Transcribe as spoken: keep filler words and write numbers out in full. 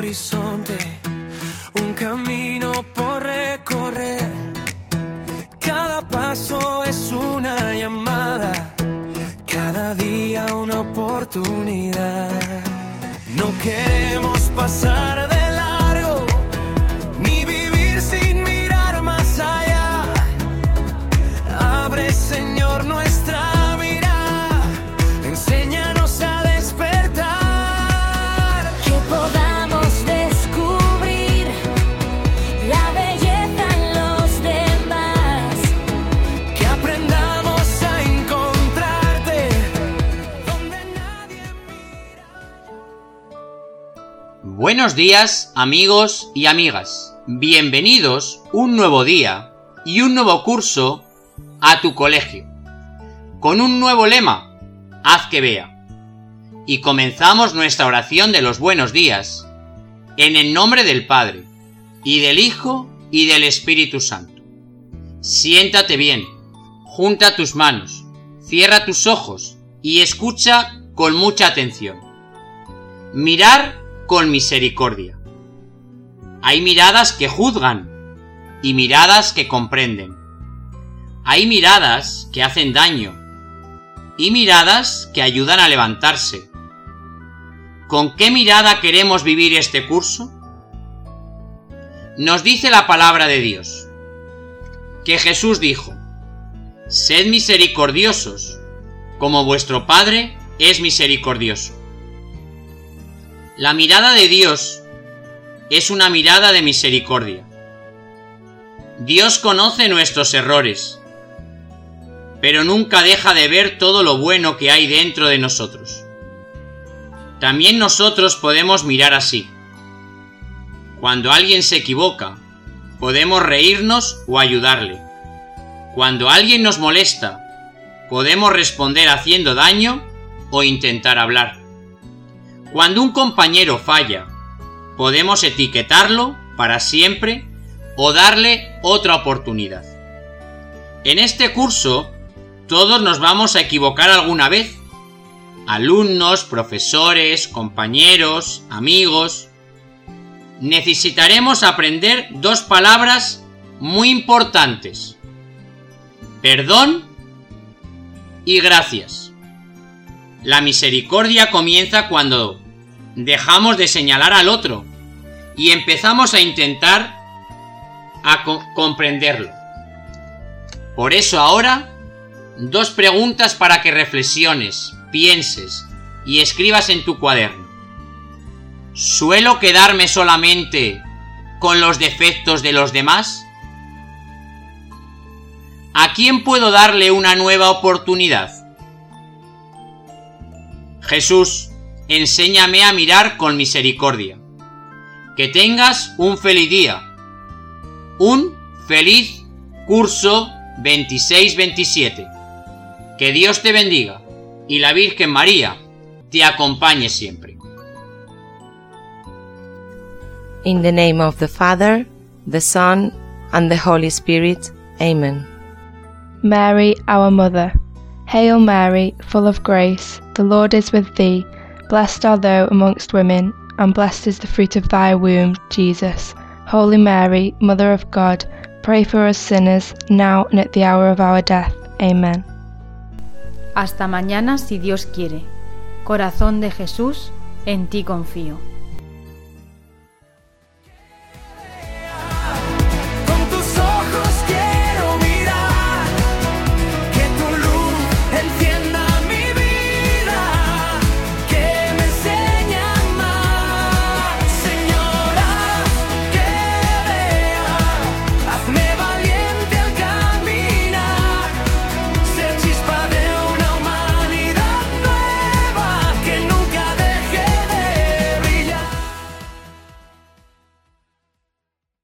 horizonte, un camino por recorrer. Cada paso es una llamada, cada día una oportunidad. No queremos pasar de largo, ni vivir sin mirar más allá. Abre, Señor, nuestra mirada, enséñanos a despertar. Que podamos descubrir la belleza en los demás. Que aprendamos a encontrarte donde nadie mira. Buenos días, amigos y amigas. Bienvenidos un nuevo día y un nuevo curso a tu colegio, con un nuevo lema: haz que vea. Y comenzamos nuestra oración de los buenos días, en el nombre del Padre, y del Hijo, y del Espíritu Santo. Siéntate bien, junta tus manos, cierra tus ojos, y escucha con mucha atención. Mirar con misericordia. Hay miradas que juzgan, y miradas que comprenden. Hay miradas que hacen daño y miradas que ayudan a levantarse. ¿Con qué mirada queremos vivir este curso? Nos dice la palabra de Dios que Jesús dijo: sed misericordiosos, como vuestro Padre es misericordioso. La mirada de Dios es una mirada de misericordia. Dios conoce nuestros errores, pero nunca deja de ver todo lo bueno que hay dentro de nosotros. También nosotros podemos mirar así. Cuando alguien se equivoca, podemos reírnos o ayudarle. Cuando alguien nos molesta, podemos responder haciendo daño o intentar hablar. Cuando un compañero falla, podemos etiquetarlo para siempre o darle otra oportunidad. En este curso, todos nos vamos a equivocar alguna vez. Alumnos, profesores, compañeros, amigos. Necesitaremos aprender dos palabras muy importantes: perdón y gracias. La misericordia comienza cuando dejamos de señalar al otro y empezamos a intentar a co- comprenderlo. Por eso ahora, dos preguntas para que reflexiones, pienses y escribas en tu cuaderno. ¿Suelo quedarme solamente con los defectos de los demás? ¿A quién puedo darle una nueva oportunidad? Jesús, enséñame a mirar con misericordia. Que tengas un feliz día. Un feliz curso veintiséis veintisiete. Que Dios te bendiga y la Virgen María te acompañe siempre. In the name of the Father, the Son, and the Holy Spirit. Amen. Mary, our Mother, Hail Mary, full of grace, the Lord is with thee. Blessed art thou amongst women, and blessed is the fruit of thy womb, Jesus. Holy Mary, Mother of God, pray for us sinners, now and at the hour of our death. Amen. Hasta mañana si Dios quiere. Corazón de Jesús, en ti confío.